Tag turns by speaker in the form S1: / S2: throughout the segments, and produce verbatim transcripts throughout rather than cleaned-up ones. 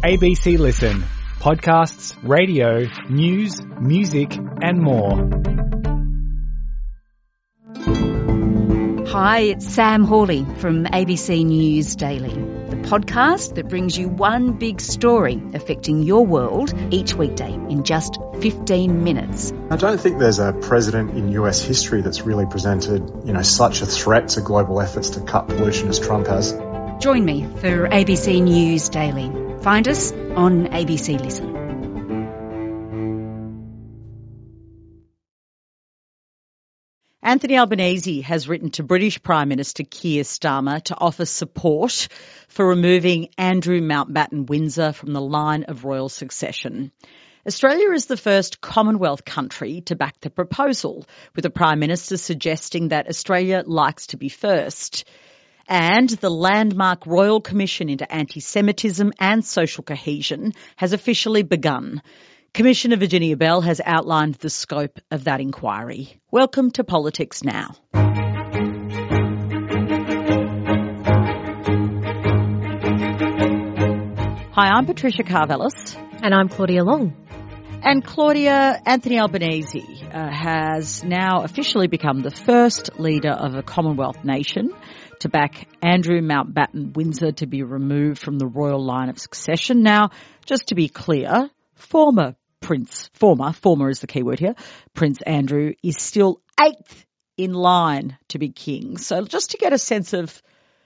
S1: A B C Listen. Podcasts, radio, news, music and more.
S2: Hi, it's Sam Hawley from A B C News Daily, the podcast that brings you one big story affecting your world each weekday in just fifteen minutes.
S3: I don't think there's a president in U S history that's really presented, you know, such a threat to global efforts to cut pollution as Trump has.
S2: Join me for A B C News Daily. Find us on A B C Listen.
S4: Anthony Albanese has written to British Prime Minister Keir Starmer to offer support for removing Andrew Mountbatten Windsor from the line of royal succession. Australia is the first Commonwealth country to back the proposal, with the Prime Minister suggesting that Australia likes to be first. And the landmark Royal Commission into Anti-Semitism and Social Cohesion has officially begun. Commissioner Virginia Bell has outlined the scope of that inquiry. Welcome to Politics Now. Hi, I'm Patricia Karvelis.
S5: And I'm Claudia Long.
S4: And Claudia, Anthony Albanese uh, has now officially become the first leader of a Commonwealth nation to back Andrew Mountbatten Windsor to be removed from the royal line of succession. Now, just to be clear, former Prince, former, former is the key word here, Prince Andrew is still eighth in line to be king. So just to get a sense of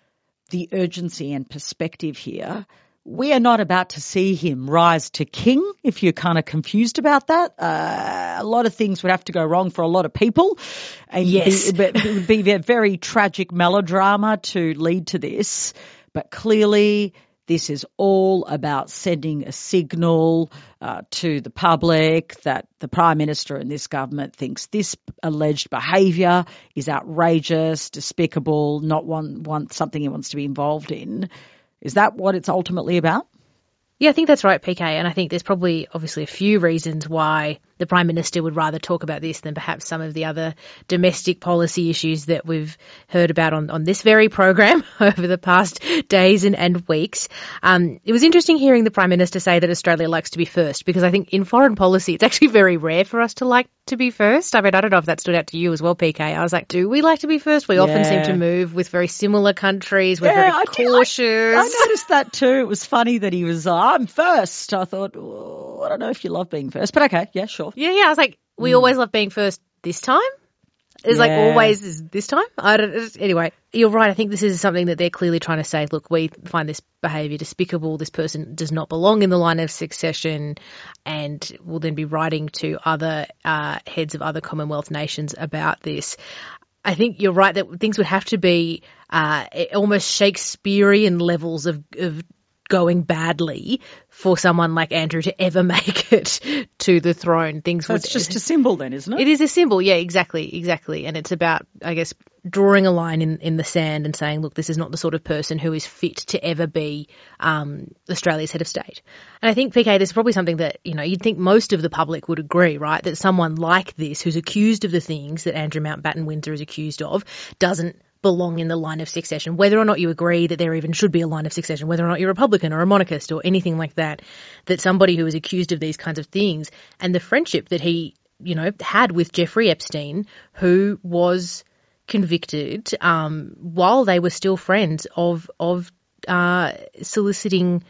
S4: the urgency and perspective here, we are not about to see him rise to king, if you're kind of confused about that. Uh, a lot of things would have to go wrong for a lot of people. And
S5: yes.
S4: be, it would be a very tragic melodrama to lead to this. But clearly this is all about sending a signal uh, to the public that the Prime Minister and this government thinks this alleged behaviour is outrageous, despicable, not one, one something he wants to be involved in. Is that what it's ultimately about?
S5: Yeah, I think that's right, P K. And I think there's probably obviously a few reasons why the Prime Minister would rather talk about this than perhaps some of the other domestic policy issues that we've heard about on, on this very program over the past days and, and weeks. Um, it was interesting hearing the Prime Minister say that Australia likes to be first, because I think in foreign policy it's actually very rare for us to like to be first. I mean, I don't know if that stood out to you as well, P K. I was like, do we like to be first? We yeah. often seem to move with very similar countries. We're
S4: yeah,
S5: very
S4: I
S5: cautious.
S4: Did, I, I noticed that too. It was funny that he was, uh, I'm first. I thought, oh, I don't know if you love being first, but okay, yeah, sure.
S5: Yeah, yeah. I was like, we mm. always love being first this time. It's yeah. like always is this time. I don't, anyway, you're right. I think this is something that they're clearly trying to say. Look, we find this behaviour despicable. This person does not belong in the line of succession, and will then be writing to other uh, heads of other Commonwealth nations about this. I think you're right that things would have to be uh, almost Shakespearean levels of, of going badly for someone like Andrew to ever make it to the throne. Things
S4: so
S5: would.
S4: It's just a symbol then, isn't it?
S5: It is a symbol, yeah, exactly, exactly. And it's about, I guess, drawing a line in, in the sand and saying, look, this is not the sort of person who is fit to ever be um, Australia's head of state. And I think, P K, this is probably something that, you know, you'd think most of the public would agree, right, that someone like this, who's accused of the things that Andrew Mountbatten Windsor is accused of, doesn't belong in the line of succession, whether or not you agree that there even should be a line of succession, whether or not you're a Republican or a monarchist or anything like that, that somebody who is accused of these kinds of things, and the friendship that he, you know, had with Jeffrey Epstein, who was convicted um, while they were still friends of of uh, soliciting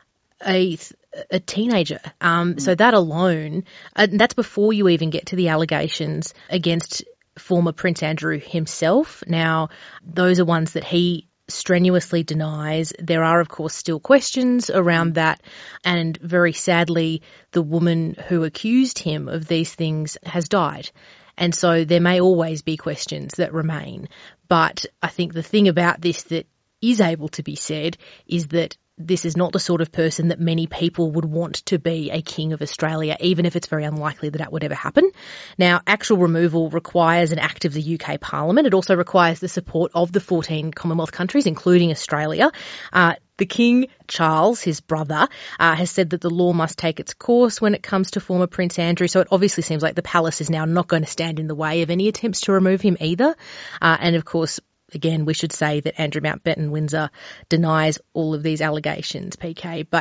S5: a a teenager. Um, mm. So that alone, and that's before you even get to the allegations against former Prince Andrew himself. Now, those are ones that he strenuously denies. There are, of course, still questions around that. And very sadly, the woman who accused him of these things has died. And so there may always be questions that remain. But I think the thing about this that is able to be said is that this is not the sort of person that many people would want to be a king of Australia, even if it's very unlikely that that would ever happen. Now, actual removal requires an act of the U K Parliament. It also requires the support of the fourteen Commonwealth countries, including Australia. Uh, the King, Charles, his brother, uh, has said that the law must take its course when it comes to former Prince Andrew. So it obviously seems like the palace is now not going to stand in the way of any attempts to remove him either. Uh, and of course, again, we should say that Andrew Mountbatten Windsor denies all of these allegations, P K. But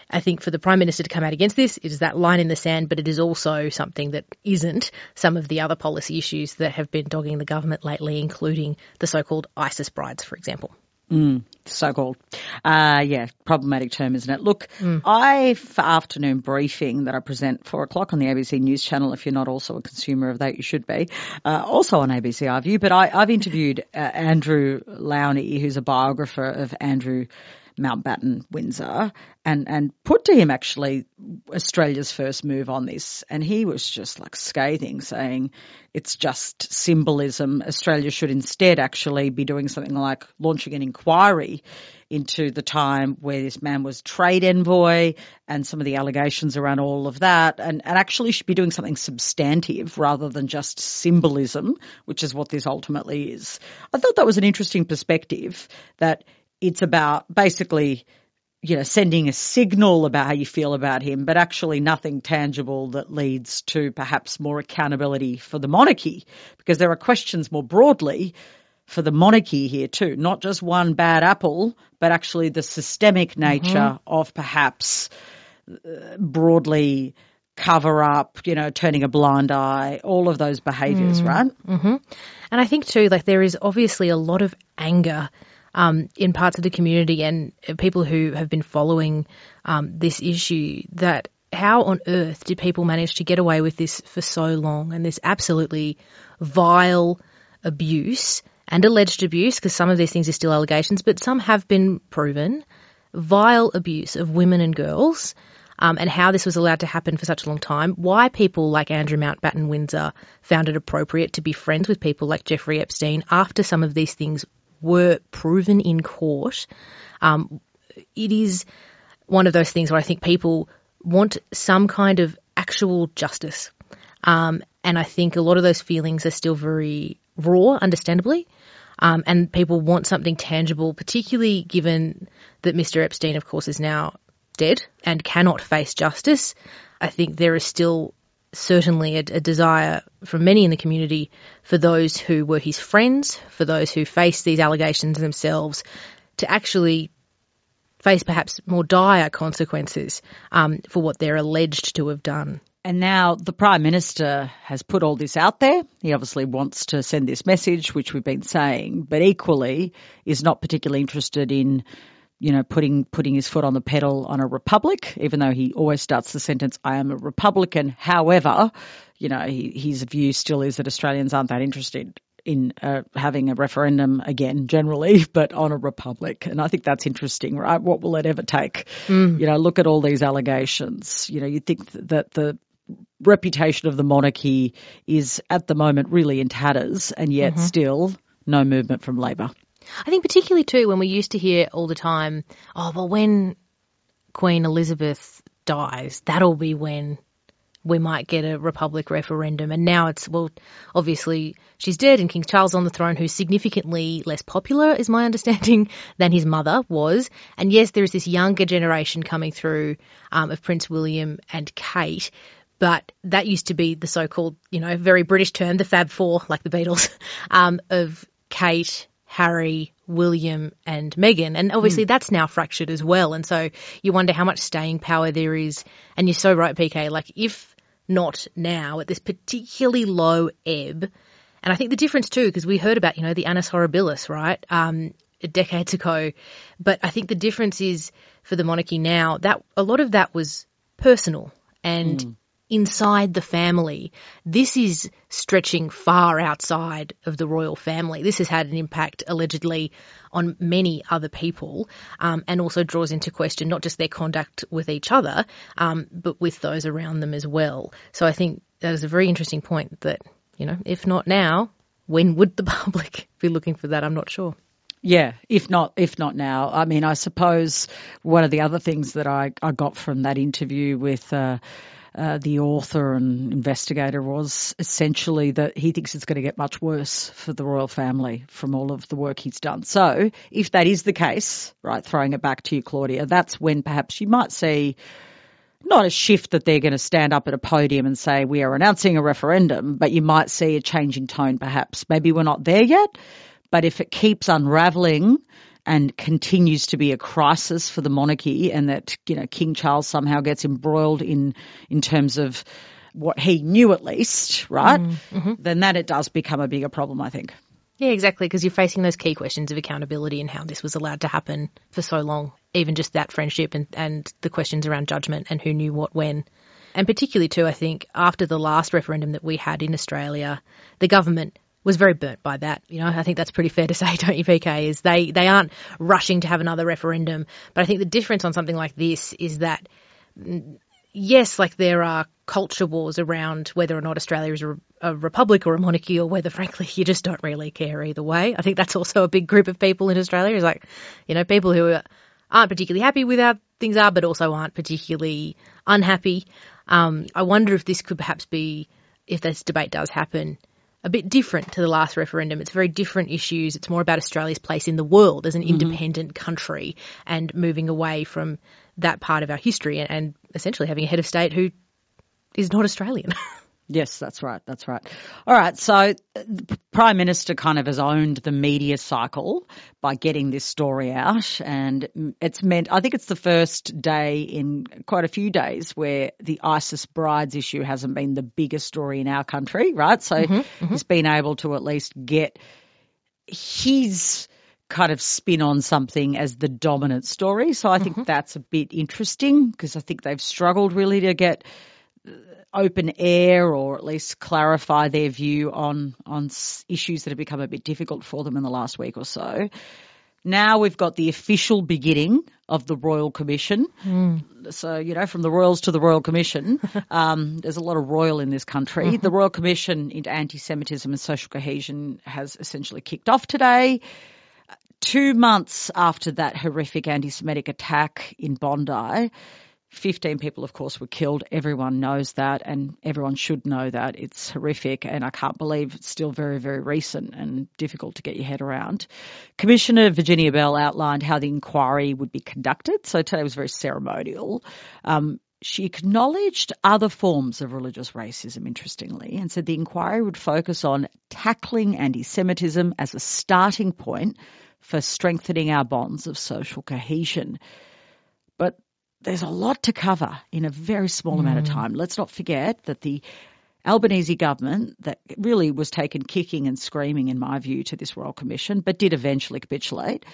S5: I think for the Prime Minister to come out against this, it is that line in the sand, but it is also something that isn't some of the other policy issues that have been dogging the government lately, including the so-called ISIS brides, for example.
S4: Mm, so-called. Uh, yeah, problematic term, isn't it? Look, mm. I, for afternoon briefing that I present four o'clock on the A B C News channel, if you're not also a consumer of that, you should be, uh, also on A B C iView, but I, I've interviewed uh, Andrew Lowney, who's a biographer of Andrew Mountbatten Windsor, and, and put to him actually Australia's first move on this. And he was just like scathing, saying it's just symbolism. Australia should instead actually be doing something like launching an inquiry into the time where this man was trade envoy and some of the allegations around all of that, and, and actually should be doing something substantive rather than just symbolism, which is what this ultimately is. I thought that was an interesting perspective, that it's about basically, you know, sending a signal about how you feel about him, but actually nothing tangible that leads to perhaps more accountability for the monarchy, because there are questions more broadly for the monarchy here too, not just one bad apple, but actually the systemic nature mm-hmm. of perhaps uh, broadly cover up, you know, turning a blind eye, all of those behaviours, mm. right?
S5: Mm-hmm. And I think too, like there is obviously a lot of anger Um, in parts of the community and people who have been following um, this issue, that how on earth did people manage to get away with this for so long, and this absolutely vile abuse and alleged abuse, because some of these things are still allegations, but some have been proven, vile abuse of women and girls, um, and how this was allowed to happen for such a long time, why people like Andrew Mountbatten Windsor found it appropriate to be friends with people like Jeffrey Epstein after some of these things were proven in court. Um, it is one of those things where I think people want some kind of actual justice. Um, and I think a lot of those feelings are still very raw, understandably. Um, and people want something tangible, particularly given that Mister Epstein, of course, is now dead and cannot face justice. I think there is still certainly a, a desire from many in the community for those who were his friends, for those who faced these allegations themselves, to actually face perhaps more dire consequences um, for what they're alleged to have done.
S4: And now the Prime Minister has put all this out there. He obviously wants to send this message, which we've been saying, but equally is not particularly interested in, you know, putting putting his foot on the pedal on a republic, even though he always starts the sentence, I am a Republican. However, you know, he, his view still is that Australians aren't that interested in uh, having a referendum again generally, but on a republic. And I think that's interesting, right? What will it ever take? Mm. You know, look at all these allegations. You know, you think that the reputation of the monarchy is at the moment really in tatters, and yet mm-hmm. still no movement from Labor.
S5: I think particularly too when we used to hear all the time, oh, well, when Queen Elizabeth dies, that'll be when we might get a republic referendum. And now it's, well, obviously she's dead and King Charles on the throne, who's significantly less popular, is my understanding, than his mother was. And yes, there is this younger generation coming through um, of Prince William and Kate, but that used to be the so-called, you know, very British term, the Fab Four, like the Beatles, um, of Kate, Harry, William and Meghan. And obviously mm. that's now fractured as well. And so you wonder how much staying power there is. And you're so right, P K, like if not now at this particularly low ebb, and I think the difference too, because we heard about, you know, the Annus Horribilis, right, um, decades ago. But I think the difference is for the monarchy now that a lot of that was personal and mm. inside the family. This is stretching far outside of the royal family. This has had an impact, allegedly, on many other people, um, and also draws into question not just their conduct with each other, um, but with those around them as well. So I think that is a very interesting point that, you know, if not now, when would the public be looking for that? I'm not sure.
S4: Yeah, if not if not now. I mean, I suppose one of the other things that I, I got from that interview with uh, Uh, the author and investigator was essentially that he thinks it's going to get much worse for the royal family from all of the work he's done. So if that is the case, right, throwing it back to you, Claudia, that's when perhaps you might see not a shift that they're going to stand up at a podium and say we are announcing a referendum, but you might see a change in tone perhaps. Maybe we're not there yet, but if it keeps unravelling and continues to be a crisis for the monarchy, and that, you know, King Charles somehow gets embroiled in in terms of what he knew at least, right, mm-hmm. then that it does become a bigger problem, I think.
S5: Yeah, exactly, because you're facing those key questions of accountability and how this was allowed to happen for so long, even just that friendship and, and the questions around judgment and who knew what when. And particularly too, I think, after the last referendum that we had in Australia, the government was very burnt by that. You know, I think that's pretty fair to say, don't you, P K, is they, they aren't rushing to have another referendum. But I think the difference on something like this is that, yes, like there are culture wars around whether or not Australia is a, a republic or a monarchy, or whether, frankly, you just don't really care either way. I think that's also a big group of people in Australia, is like, you know, people who are, aren't particularly happy with how things are, but also aren't particularly unhappy. Um, I wonder if this could perhaps be, if this debate does happen, a bit different to the last referendum. It's very different issues. It's more about Australia's place in the world as an mm-hmm. independent country and moving away from that part of our history and, and essentially having a head of state who is not Australian.
S4: Yes, that's right. That's right. All right. So the Prime Minister kind of has owned the media cycle by getting this story out, and it's meant, I think it's the first day in quite a few days where the ISIS brides issue hasn't been the biggest story in our country, right? So mm-hmm, mm-hmm. he's been able to at least get his kind of spin on something as the dominant story. So I think mm-hmm. that's a bit interesting, because I think they've struggled really to get open air or at least clarify their view on on issues that have become a bit difficult for them in the last week or so. Now we've got the official beginning of the Royal Commission. Mm. So, you know, from the Royals to the Royal Commission, um, there's a lot of royal in this country. Mm-hmm. The Royal Commission into Anti-Semitism and Social Cohesion has essentially kicked off today. Two months after that horrific anti-Semitic attack in Bondi, fifteen people, of course, were killed. Everyone knows that, and everyone should know that. It's horrific, and I can't believe it's still very, very recent and difficult to get your head around. Commissioner Virginia Bell outlined how the inquiry would be conducted. So today was very ceremonial. Um, she acknowledged other forms of religious racism, interestingly, and said the inquiry would focus on tackling anti-Semitism as a starting point for strengthening our bonds of social cohesion. But there's a lot to cover in a very small mm. amount of time. Let's not forget that the Albanese government, that really was taken kicking and screaming, in my view, to this Royal Commission, but did eventually capitulate,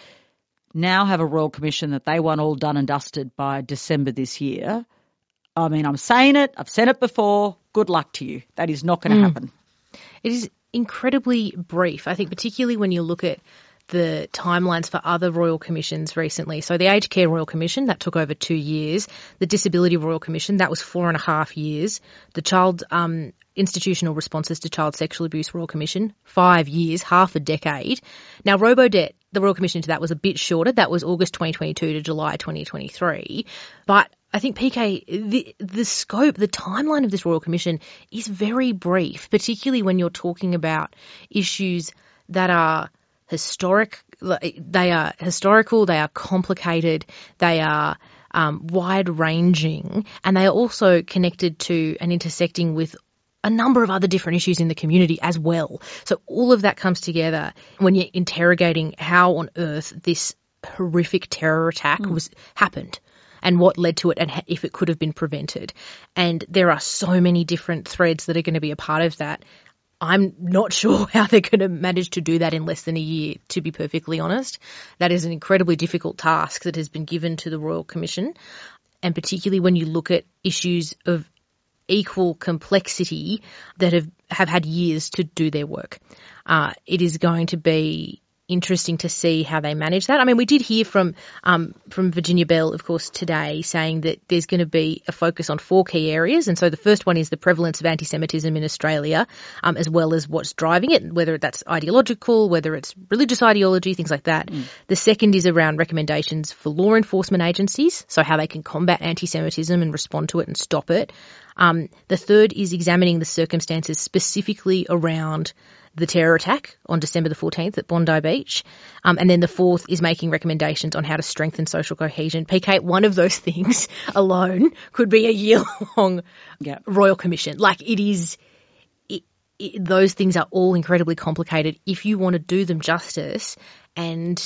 S4: now have a Royal Commission that they want all done and dusted by December this year. I mean, I'm saying it. I've said it before. Good luck to you. That is not going to mm. happen.
S5: It is incredibly brief. I think particularly when you look at the timelines for other Royal Commissions recently. So the Aged Care Royal Commission, that took over two years. The Disability Royal Commission, that was four and a half years. The Child um, Institutional Responses to Child Sexual Abuse Royal Commission, five years, half a decade. Now, Robodebt, the Royal Commission to that was a bit shorter. That was August twenty twenty-two to July twenty twenty-three. But I think, P K, the, the scope, the timeline of this Royal Commission is very brief, particularly when you're talking about issues that are historic, they are historical, they are complicated, they are um, wide-ranging, and they are also connected to and intersecting with a number of other different issues in the community as well. So all of that comes together when you're interrogating how on earth this horrific terror attack mm. was happened and what led to it and if it could have been prevented. And there are so many different threads that are going to be a part of that. I'm not sure how they're going to manage to do that in less than a year, to be perfectly honest. That is an incredibly difficult task that has been given to the Royal Commission, and particularly when you look at issues of equal complexity that have, have had years to do their work. Uh, it is going to be interesting to see how they manage that. I mean, we did hear from um, from Virginia Bell, of course, today saying that there's going to be a focus on four key areas. And so the first one is the prevalence of anti-Semitism in Australia, um, as well as what's driving it, whether that's ideological, whether it's religious ideology, things like that. Mm. The second is around recommendations for law enforcement agencies, so how they can combat anti-Semitism and respond to it and stop it. Um, the third is examining the circumstances specifically around the terror attack on December the fourteenth at Bondi Beach. Um, and then the fourth is making recommendations on how to strengthen social cohesion. P K, one of those things alone could be a year-long yep. Royal Commission. Like it is, it, it, those things are all incredibly complicated if you want to do them justice and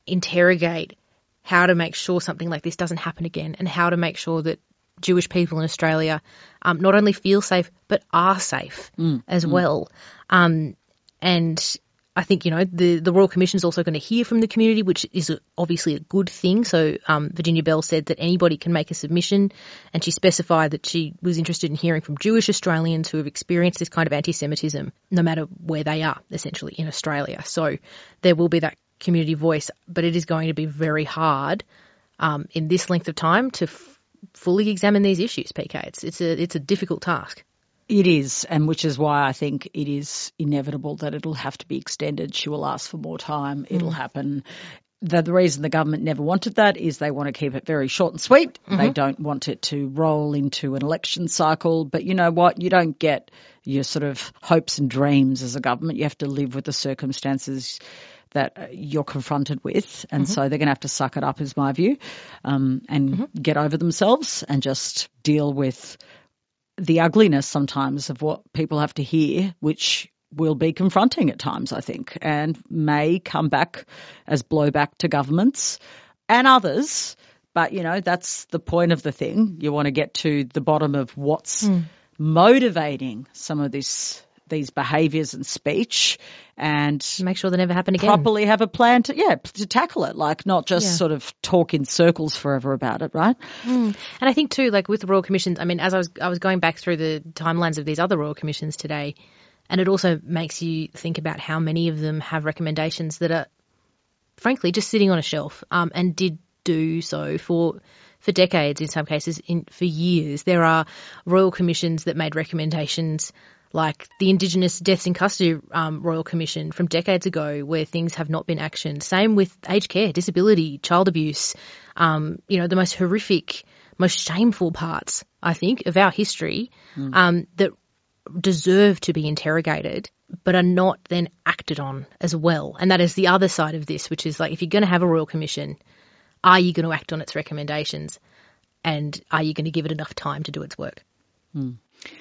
S5: interrogate how to make sure something like this doesn't happen again, and how to make sure that Jewish people in Australia um, not only feel safe but are safe mm, as mm. well. Um, and I think, you know, the, the Royal Commission is also going to hear from the community, which is a, obviously a good thing. So um, Virginia Bell said that anybody can make a submission, and she specified that she was interested in hearing from Jewish Australians who have experienced this kind of anti-Semitism, no matter where they are, essentially, in Australia. So there will be that community voice, but it is going to be very hard um, in this length of time to f- fully examine these issues, P K. It's, it's, a, it's a difficult task.
S4: It is, and which is why I think it is inevitable that it'll have to be extended. She will ask for more time. It'll mm. happen. The, the reason the government never wanted that is they want to keep it very short and sweet. Mm-hmm. They don't want it to roll into an election cycle. But you know what? You don't get your sort of hopes and dreams as a government. You have to live with the circumstances that you're confronted with, and mm-hmm. so they're going to have to suck it up, is my view, um, and mm-hmm. get over themselves and just deal with the ugliness sometimes of what people have to hear, which will be confronting at times, I think, and may come back as blowback to governments and others. But, you know, that's the point of the thing. You want to get to the bottom of what's mm. motivating some of this these behaviours and speech, and
S5: make sure they never happen again.
S4: Properly have a plan to, yeah, to tackle it, like not just yeah. sort of talk in circles forever about it, right?
S5: Mm. And I think too, like with the Royal Commissions, I mean, as I was I was going back through the timelines of these other Royal Commissions today, and it also makes you think about how many of them have recommendations that are, frankly, just sitting on a shelf, um, and did do so for for decades, in some cases, in for years. There are Royal Commissions that made recommendations like the Indigenous Deaths in Custody um, Royal Commission from decades ago, where things have not been actioned. Same with aged care, disability, child abuse, um, you know, the most horrific, most shameful parts, I think, of our history mm. um, that deserve to be interrogated but are not then acted on as well. And that is the other side of this, which is like, if you're going to have a Royal Commission, are you going to act on its recommendations, and are you going to give it enough time to do its work?
S4: Mm.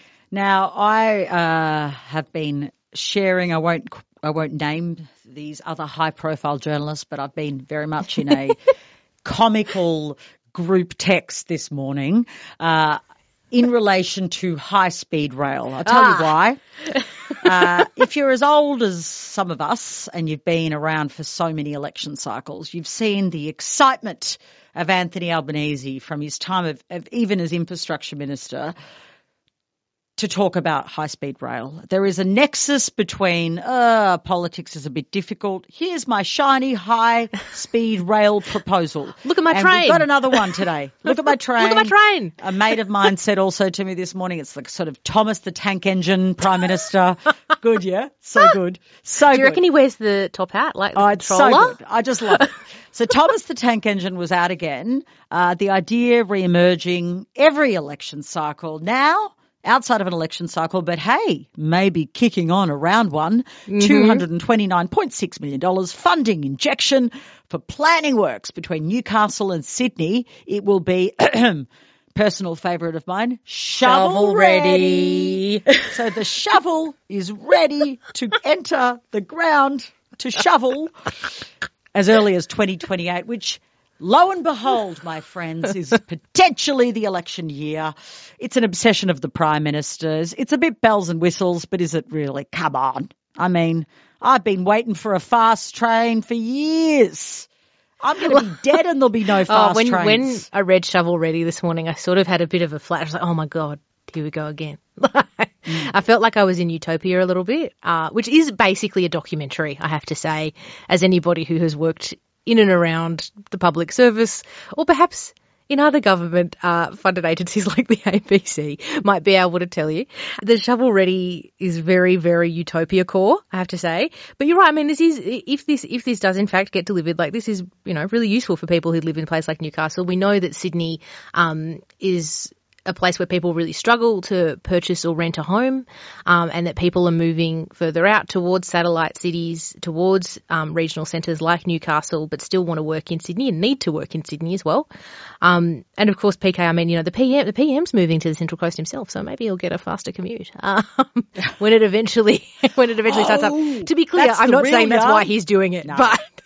S4: Now, I uh, have been sharing, I won't I won't name these other high-profile journalists, but I've been very much in a comical group text this morning uh, in relation to high-speed rail. I'll tell ah. you why. Uh, if you're as old as some of us and you've been around for so many election cycles, you've seen the excitement of Anthony Albanese from his time of, of even as infrastructure minister to talk about high-speed rail. There is a nexus between uh, politics is a bit difficult. Here's my shiny high-speed rail proposal.
S5: Look at my
S4: and
S5: train.
S4: We've got another one today. Look at my train.
S5: Look at my train.
S4: A mate of mine said also to me this morning, it's like sort of Thomas the Tank Engine Prime Minister. Good, yeah? So good. So good.
S5: Do you reckon he wears the top hat like the
S4: oh,
S5: controller?
S4: It's so good. I just love it. So Thomas the Tank Engine was out again. Uh, the idea re-emerging every election cycle now, outside of an election cycle, but hey, maybe kicking on around one, mm-hmm. two hundred twenty-nine point six million dollars funding injection for planning works between Newcastle and Sydney. It will be, personal favourite of mine, shovel,
S5: shovel ready.
S4: ready. So the shovel is ready to enter the ground to shovel as early as twenty twenty-eight, which, lo and behold, my friends, is potentially the election year. It's an obsession of the Prime Minister's. It's a bit bells and whistles, but is it really? Come on. I mean, I've been waiting for a fast train for years. I'm going to be dead and there'll be no fast
S5: oh, when,
S4: trains.
S5: When I read Shovel Ready this morning, I sort of had a bit of a flash. I was like, oh, my God, here we go again. mm. I felt like I was in Utopia a little bit, uh, which is basically a documentary, I have to say, as anybody who has worked in and around the public service, or perhaps in other government uh, funded agencies like the A B C might be able to tell you. The Shovel Ready is very, very Utopia core, I have to say. But you're right. I mean, this is, if this, if this does in fact get delivered, like this is, you know, really useful for people who live in a place like Newcastle. We know that Sydney um, is a place where people really struggle to purchase or rent a home, um, and that people are moving further out towards satellite cities, towards um, regional centres like Newcastle, but still want to work in Sydney and need to work in Sydney as well. Um, and of course, P K, I mean, you know, the P M, the P M's moving to the Central Coast himself, so maybe he'll get a faster commute um, when it eventually when it eventually
S4: oh,
S5: starts up. To be clear, I'm not saying that's
S4: yarn.
S5: why he's doing it,
S4: no.
S5: but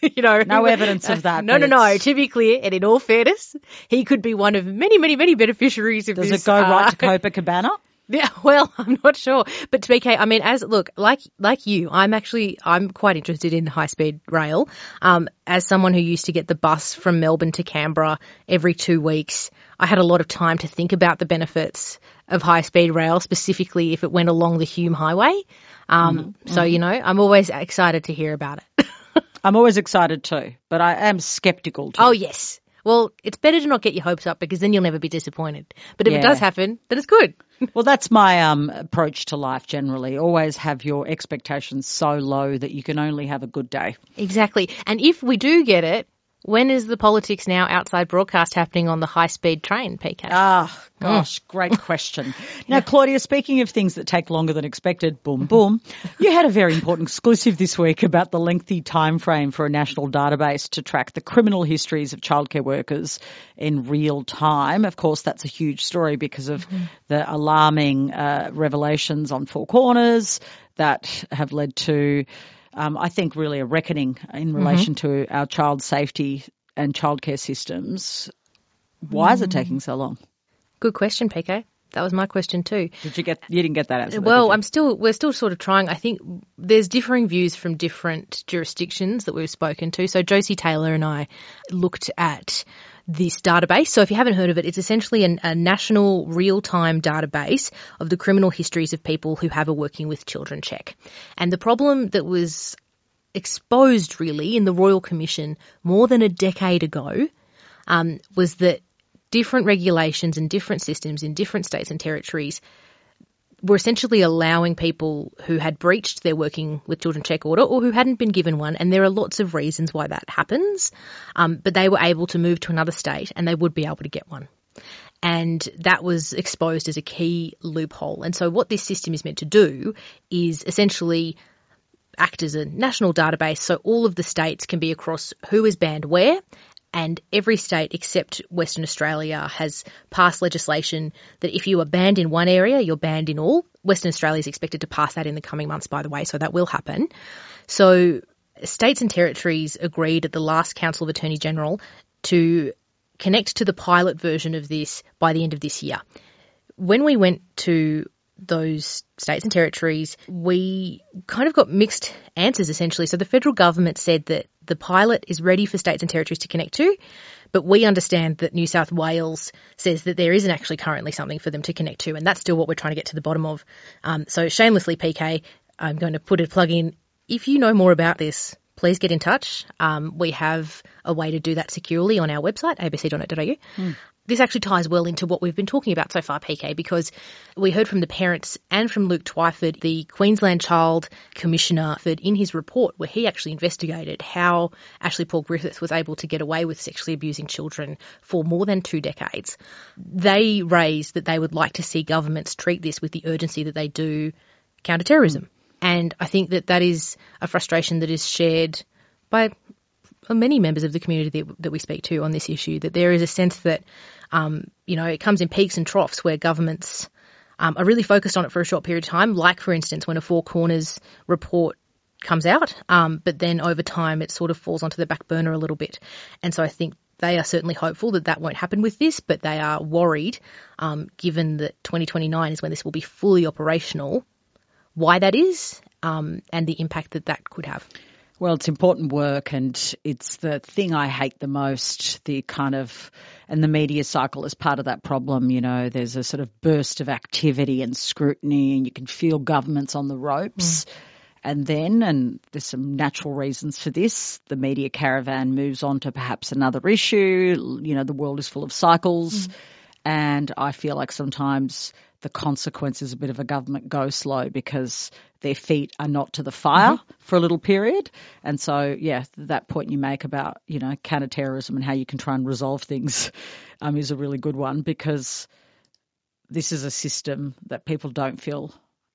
S5: you know,
S4: No evidence of that.
S5: No, no, no. To be clear, and in all fairness, he could be one of many, many, many beneficiaries of
S4: Does
S5: this.
S4: it go
S5: uh,
S4: right to Copacabana?
S5: Yeah, well, I'm not sure. But to be clear, I mean, as look, like like you, I'm actually I'm quite interested in high speed rail. Um, as someone who used to get the bus from Melbourne to Canberra every two weeks, I had a lot of time to think about the benefits of high speed rail, specifically if it went along the Hume Highway. Um,
S4: Mm-hmm.
S5: so you know, I'm always excited to hear about it.
S4: I'm always excited too, but I am sceptical too.
S5: Oh yes. Well, it's better to not get your hopes up because then you'll never be disappointed. But if
S4: Yeah.
S5: it does happen, then it's good.
S4: Well, that's my um, approach to life generally. Always have your expectations so low that you can only have a good day.
S5: Exactly. And if we do get it, when is the politics now outside broadcast happening on the high-speed train, P K?
S4: Ah, gosh, great question. Now, Claudia, speaking of things that take longer than expected, boom, boom, you had a very important exclusive this week about the lengthy time frame for a national database to track the criminal histories of childcare workers in real time. Of course, that's a huge story because of mm-hmm. the alarming uh, revelations on Four Corners that have led to Um, I think really a reckoning in relation mm-hmm. to our child safety and childcare systems. Why mm. is it taking so long?
S5: Good question, P K. That was my question too.
S4: Did you get? You didn't get that answer.
S5: Well, I'm still. We're still sort of trying. I think there's differing views from different jurisdictions that we've spoken to. So Josie Taylor and I looked at this database. So if you haven't heard of it, it's essentially an, a national real-time database of the criminal histories of people who have a Working with Children check. And the problem that was exposed really in the Royal Commission more than a decade ago um, was that different regulations and different systems in different states and territories were essentially allowing people who had breached their Working with Children check order or who hadn't been given one, and there are lots of reasons why that happens, um, but they were able to move to another state and they would be able to get one. And that was exposed as a key loophole. And so what this system is meant to do is essentially act as a national database so all of the states can be across who is banned where. And every state except Western Australia has passed legislation that if you are banned in one area, you're banned in all. Western Australia is expected to pass that in the coming months, by the way, so that will happen. So states and territories agreed at the last Council of Attorney General to connect to the pilot version of this by the end of this year. When we went to those states and territories, we kind of got mixed answers essentially. So the federal government said that the pilot is ready for states and territories to connect to, but we understand that New South Wales says that there isn't actually currently something for them to connect to, and that's still what we're trying to get to the bottom of. Um, so shamelessly, P K, I'm going to put a plug in. If you know more about this, please get in touch. Um, we have a way to do that securely on our website, a b c dot net dot a u. Mm. This actually ties well into what we've been talking about so far, P K, because we heard from the parents and from Luke Twyford, the Queensland Child Commissioner, in his report where he actually investigated how Ashley Paul Griffith was able to get away with sexually abusing children for more than two decades. They raised that they would like to see governments treat this with the urgency that they do counter-terrorism. And I think that that is a frustration that is shared by many members of the community that, that we speak to on this issue, that there is a sense that, um, you know, it comes in peaks and troughs where governments um, are really focused on it for a short period of time, like, for instance, when a Four Corners report comes out, um, but then over time it sort of falls onto the back burner a little bit. And so I think they are certainly hopeful that that won't happen with this, but they are worried, um, given that twenty twenty-nine is when this will be fully operational, why that is um, and the impact that that could have.
S4: Well, it's important work, and it's the thing I hate the most, the kind of, and the media cycle is part of that problem. You know, there's a sort of burst of activity and scrutiny, and you can feel governments on the ropes. Mm. And then, and there's some natural reasons for this, the media caravan moves on to perhaps another issue. You know, the world is full of cycles. Mm. And I feel like sometimes the consequence is a bit of a government go slow because their feet are not to the fire mm-hmm. for a little period. And so, yeah, that point you make about, you know, counter-terrorism and how you can try and resolve things um, is a really good one, because this is a system that people don't feel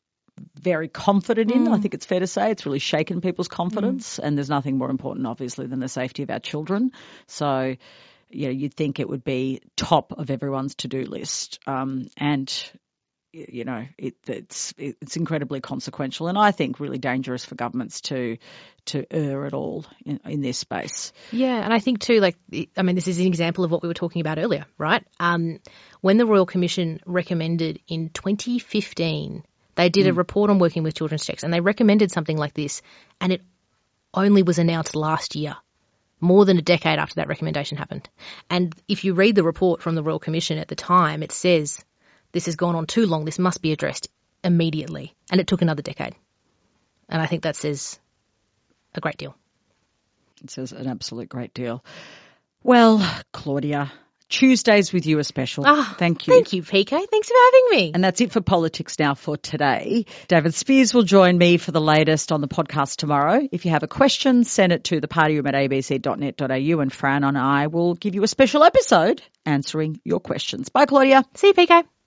S4: very confident in. Mm. I think it's fair to say it's really shaken people's confidence, mm. and there's nothing more important, obviously, than the safety of our children. So, you know, you'd think it would be top of everyone's to-do list. Um, and you know, it, it's it's incredibly consequential, and I think really dangerous for governments to to err at all in, in this space.
S5: Yeah, and I think too, like, I mean, this is an example of what we were talking about earlier, right? Um, when the Royal Commission recommended in twenty fifteen, they did mm. a report on working with children's checks, and they recommended something like this, and it only was announced last year, more than a decade after that recommendation happened. And if you read the report from the Royal Commission at the time, it says, this has gone on too long, this must be addressed immediately. And it took another decade. And I think that says a great deal.
S4: It says an absolute great deal. Well, Claudia, Tuesdays with You are special.
S5: Oh,
S4: thank you.
S5: Thank you, P K. Thanks for having me.
S4: And that's it for Politics Now for today. David Spears will join me for the latest on the podcast tomorrow. If you have a question, send it to the party room at a b c dot net dot a u and Fran and I will give you a special episode answering your questions. Bye, Claudia.
S5: See you, P K.